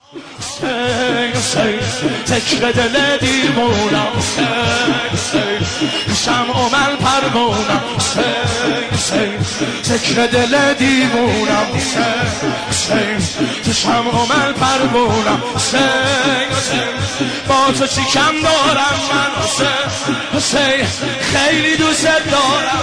ذکر دل دیوونم شمع و من پروونم ذکر دل دیوونم شمع و من پروونم با تو چی کم دارم من حسین خیلی دوست دارم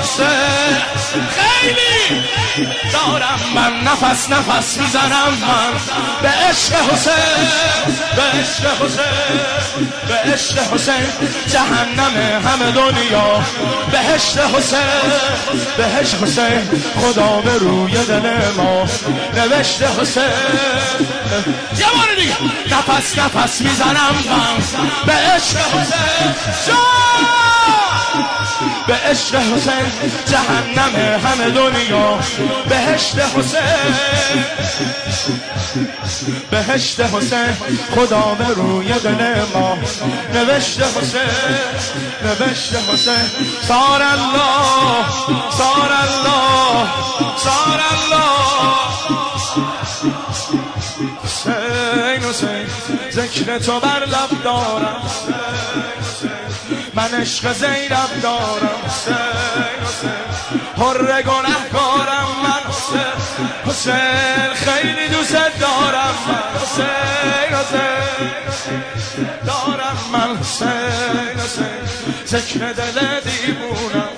خیلی دارم من نفس نفس میزنم من به عشق حسین به عشق حسین به عشق حسین جهنم همه دنیا بهشت حسین بهشت حسین خدا به روی دل ما نوشته حسین یه بار دیگه نفس نفس میزنم من به عشق حسین به عشق حسین جهنم همه دنیا بهشت حسین بهشت حسین خدا به روی دل ما نوشته حسین نوشته حسین صار الله صار الله صار الله حسین حسین ذکر تو بر لب دارم من عشق زینب دارم حسین حسین حر گنهکارم من حسین حسین خیلی دوست دارم من حسین حسین دارم من حسین حسین ذکر دل دیوونم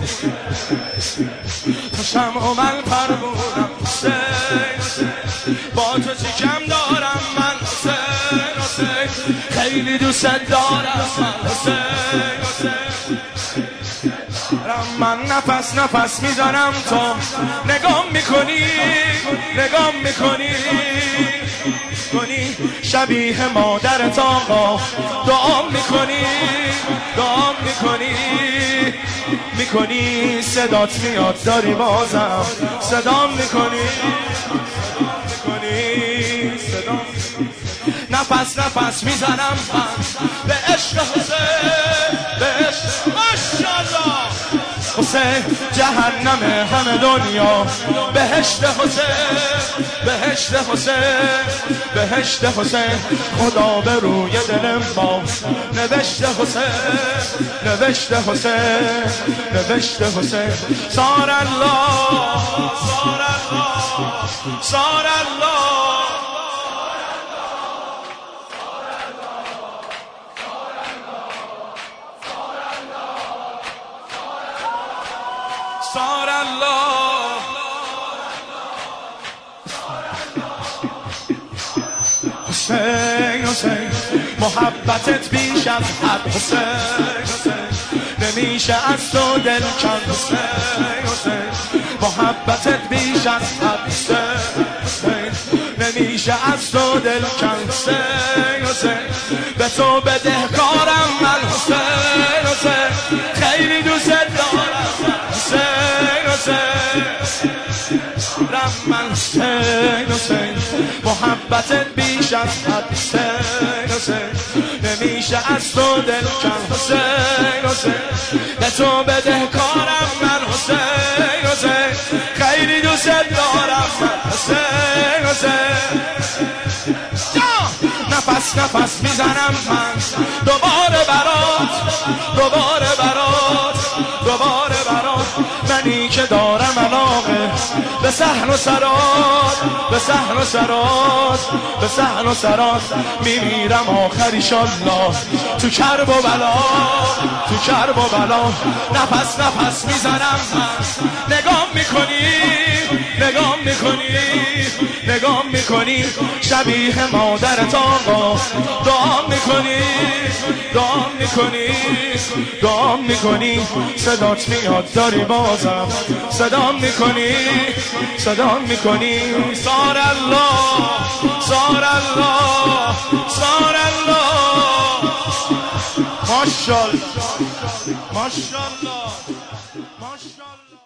تو شمع و من پروونم حسین حسین با تو چی کم دارم من حسین حسین خیلی دوست دارم من حسین حسین من نفس نفس میزنم تو نگام میکنی نگام میکنی شبیه مادرت آقا دعا میکنی دعا میکنی صدات میاد داری بازم صدا میکنی صدا نفس نفس میزنم من به عشق حسین به عشق ماشاءالله حسین جهنم همه دنیا بهشت حسین بهشت حسین بهشت حسین خدا به روی دل ما نوشته حسین نوشته حسین نوشته حسین صار الله صار الله صار الله صار الله حسین حسین محبتت بیش از حد حسین حسین نمیشه از تو دل کند حسین حسین محبتت بیش از حد حسین حسین نمیشه از تو دل کند حسین حسین به تو بدهکارم من حسین حسین خیلی دوست دارم حسین حسین من حسین حسین محبتت بیش از حد حسین حسین نمیشه از تو دل کند حسین حسین به تو بدهکارم من حسین حسین خیلی دوست دارم من حسین حسین نفس نفس میزنم من دوباره برات دوباره برات دوباره برات منی که دارم علاقه به صحن و سرات به صحن و سرات به صحن و سرات میمیرم آخر ایشالله تو کرب و بلا تو کرب و بلا نفس نفس میزنم من نگام میکنی نگام میکنی نگام میکنی شبیه مادرت آقا دعا میکنی دعا میکنی دعا میکنی صدات میاد داری بازم صدا میکنی صدا میکنی صار الله صار الله صار الله ماشاءالله ماشاءالله ماشاءالله